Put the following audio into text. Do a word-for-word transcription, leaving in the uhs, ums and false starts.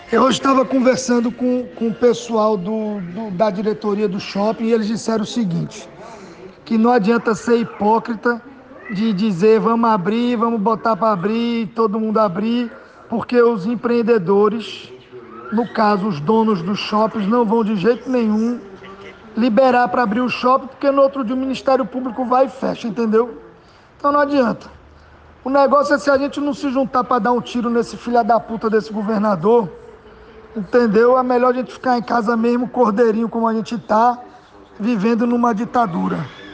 Eu hoje estava conversando com, com o pessoal do, do- da diretoria do shopping e eles disseram o seguinte, que não adianta ser hipócrita de dizer vamos abrir, vamos botar para abrir, todo mundo abrir, porque os empreendedores, no caso os donos dos shoppings, não vão de jeito nenhum liberar para abrir o shopping, porque no outro dia o Ministério Público vai e fecha, entendeu? Então não adianta. O negócio é se a gente não se juntar para dar um tiro nesse filho da puta desse governador. Entendeu? É melhor a gente ficar em casa mesmo, cordeirinho como a gente tá, vivendo numa ditadura.